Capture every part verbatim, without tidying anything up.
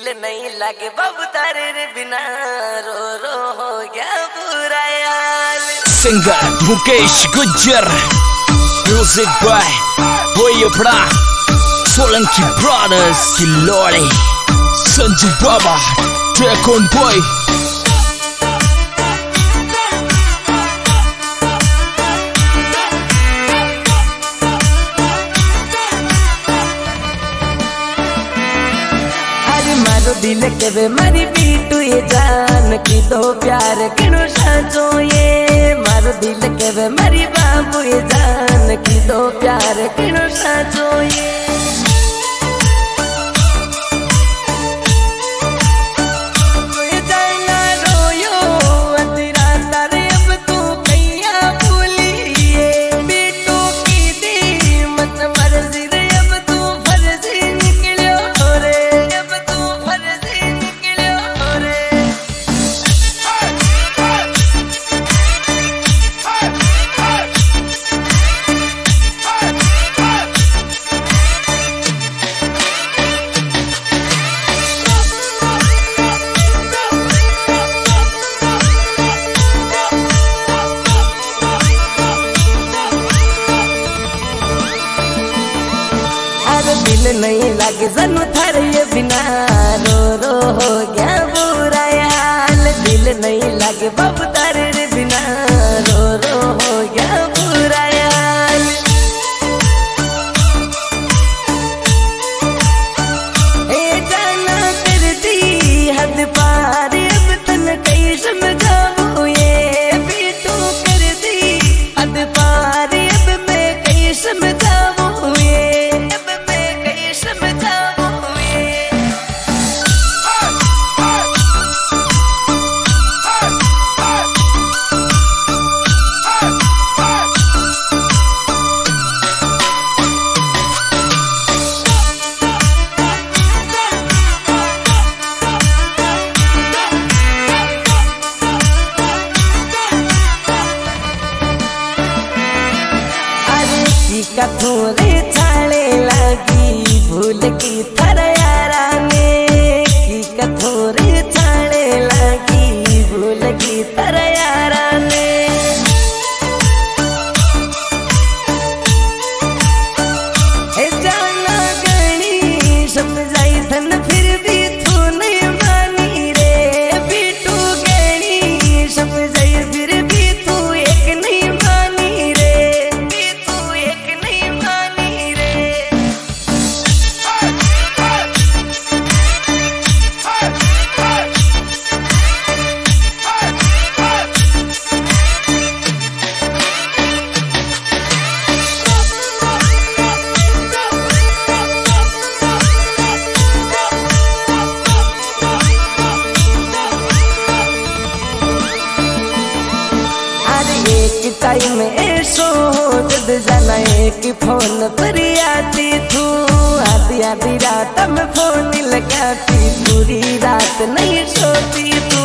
दिल नहीं लगे बाबू तारे रे बिना रो रो हो गया बुरा यार। Singer Mukesh Gujjar, music by Boypada Solanki brothers की लौड़े संजू बाबा ट्रैक ऑन बॉय। मारो दिल के वे मरी बीटू ये जान की दो प्यार किनो साचो ये। मारो दिल के वे मरी बाबू ये जान की दो प्यार किनो साचो ये। दिल नहीं लगे जन्म थारे ये बिना रो रो हो गया बुरा यार। दिल नहीं लगे बाबू तारे रे बिना रो रो हो गया बुरा यार। ए जाना कर दी हद पार अब तन कई समझाऊं ये। बीटू कर दी हद पार अब मैं कई समझाऊं ये। कथोरे छाले लगी भूल की थर यारा ने। की कथोरे छाले लगी भूल की थर यारा ने। ए जाना गणी समझाई धन फिर भी तू नहीं मानी रे। बीटू गणी समझाई फिर भी तू एक नहीं मानी रे। एक टाइम ऐसो जद जाना एक फोन पर आती तू। आधी आधी रात में फोन लगाती पूरी रात नहीं सोती तू।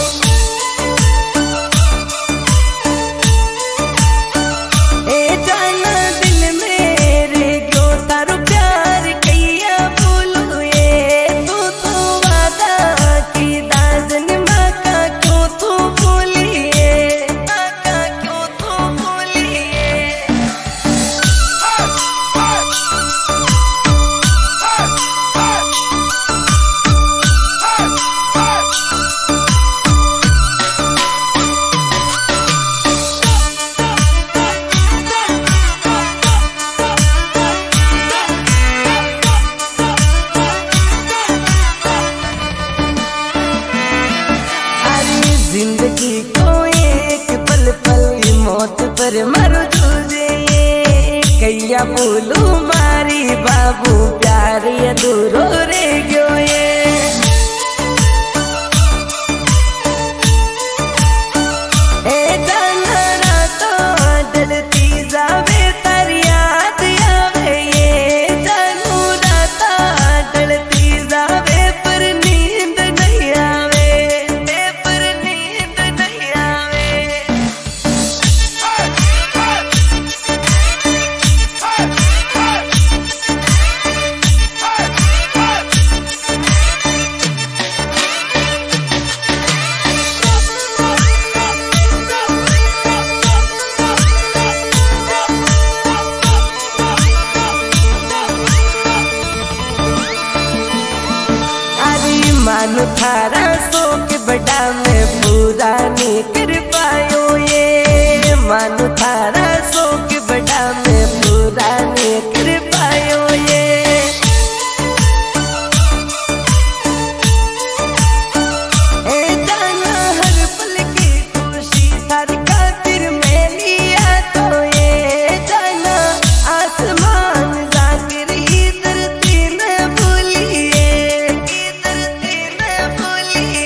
ए जाना दिल मेरे क्यों तारू प्यार कैया बोलू ये। तू तो वादा की दाजन माँ का क्यों तू बोली ये। जिंदगी को एक पल पल मौत पर मर तुझे कैया बोलू मारी बाबू प्यार अधूरो रे गयो ये। ए जाना रातों डलती जावे तारी याद आवे ये। जानू राता डलती जावे पर नींद नहीं आवे। पर नींद नहीं आवे। मानो थारा शोक बड़ा में पूरा नहीं कर पायो ये, मानो थारा शोक बड़ा में पूरा नहीं कर पायो ये। ए जाना हर पल की खुशी थारी खातिर मैं लिया तो ये, जाना आसमान जाकर इधर तीन भूलिए, इधर तीन भूलिए।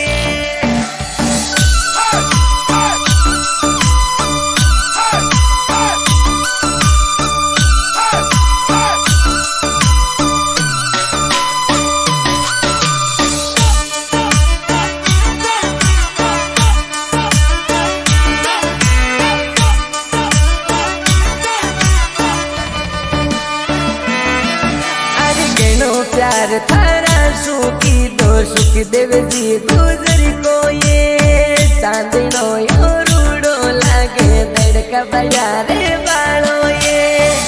प्यार थारा सुखी दो सुख देव जी गुजर को ये, चांदनो यो रूडो लागे दड़का बजा रे बालो ये।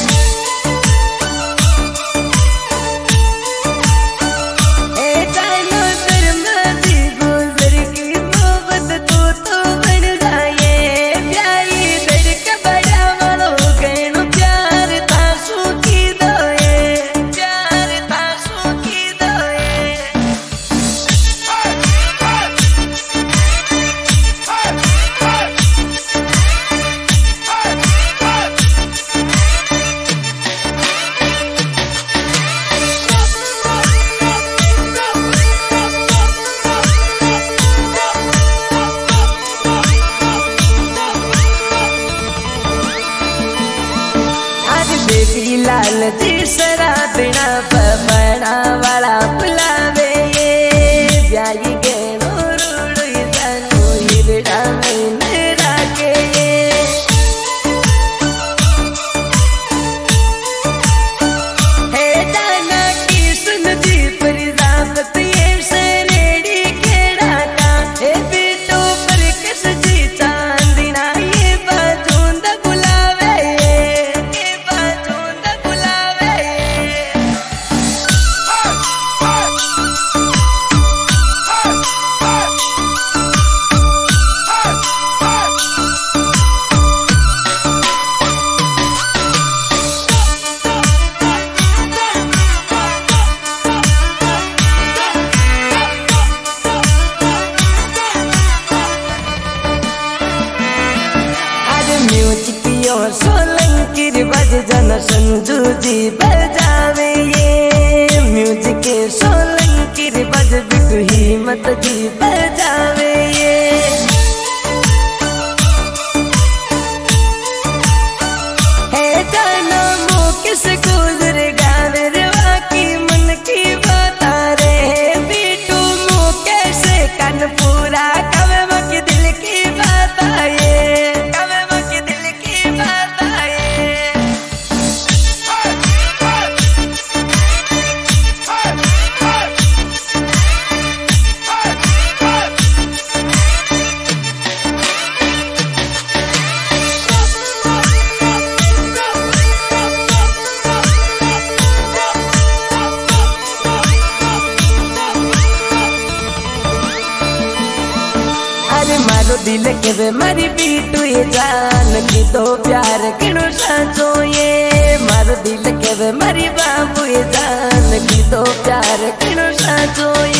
ए जानो दरमादी गुजर की मोहब्बत तू तो बन जाए प्यारी, दड़का बजा वालो कहनो प्यार था सुखी दो ये, प्यार था सुखी दो ये। बेबी लाल जी शराबना पपड़ा वाला बुलावे ये, ब्याई गेनो रूड़ो जानो हिरड़ा में राखे ये। हे जाना की सुन जी परिजाबत ये सरेड़ी खेड़ा का, हे बेटो पर किस जी चांदना ये बाजूंदा बुलावे ये, बाजूंदा बुलावे ये। म्यूजिक यो सोलंकी बज जन संजू जी बजावे ये, म्यूजिक सोलंकी बज बिकु हिम्मत जी बजावे ये। हे जाना मो किस गुजर गावे रे वाकी मन की बता रे, बीटू मो कैसे कन पूरा कवे मकी दिल की बात आए, कवे मकी दिल की बात आए। अरे मारो दिल के वे मारी बीटू ये जान की तो प्यार किनो साचो ये, मारो दिल के वे मारी बाबू ये जान की तो प्यार किनो साचो ये।